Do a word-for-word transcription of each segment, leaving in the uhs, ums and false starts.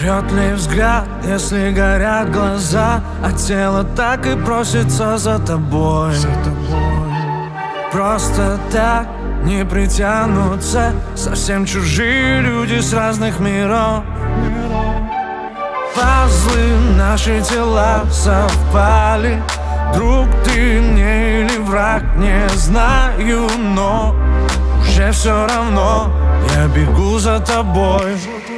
Врет ли взгляд, если горят глаза, а тело так и просится за тобой, за тобой. Просто так не притянутся совсем чужие люди с разных миров. Пазлы, наши тела совпали. Друг ты мне или враг, не знаю, но уже все равно я бегу за тобой.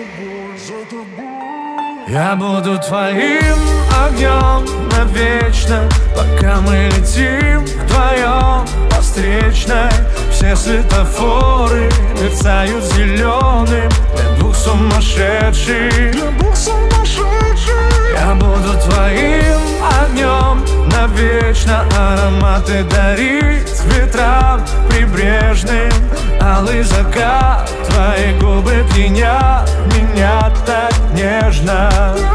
Я буду твоим огнем навечно, пока мы летим вдвоем по встречной. Все светофоры мерцают зеленым для двух сумасшедших, для двух сумасшедших. Я буду твоим огнем навечно, ароматы дарить ветрам прибрежным. Алый закат, твои губы пьянят меня так нежно.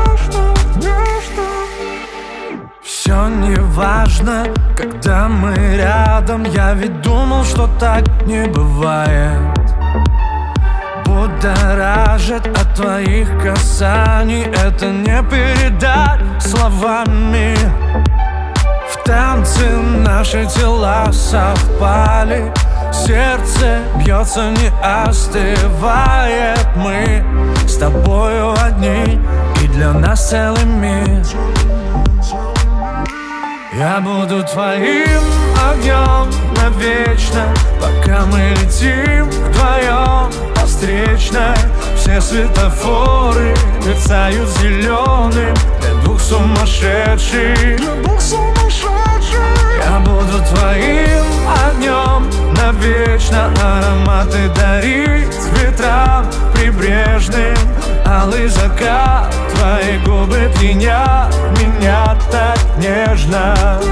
Все не важно, когда мы рядом. Я ведь думал, что так не бывает. Будоражит от твоих касаний, это не передать словами. В танце наши тела совпали. Сердце бьется, не остывает. Мы с тобою одни, и для нас целый мир. Я буду твоим огнем навечно, пока мы летим вдвоем по встречной. Все светофоры мерцают зеленым для двух сумасшедших, для двух сумасшедших. Я буду твоим огнем навечно, ароматы дарить ветрам прибрежным. Алый закат, твои губы пьянят меня так нежно.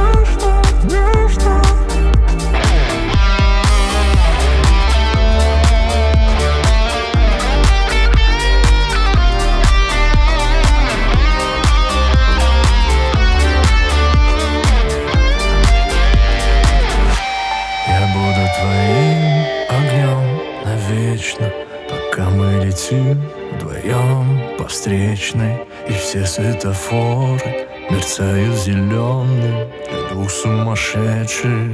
Я буду твоим огнем навечно, пока мы летим вдвоем по встречной. И все светофоры мерцают зеленым для двух сумасшедших.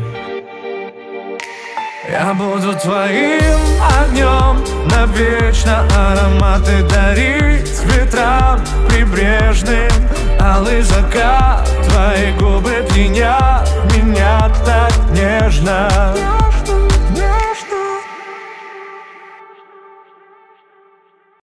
Я буду твоим огнем навечно, ароматы дарить ветрам прибрежным. Алый закат, твои губы пьянят меня так нежно.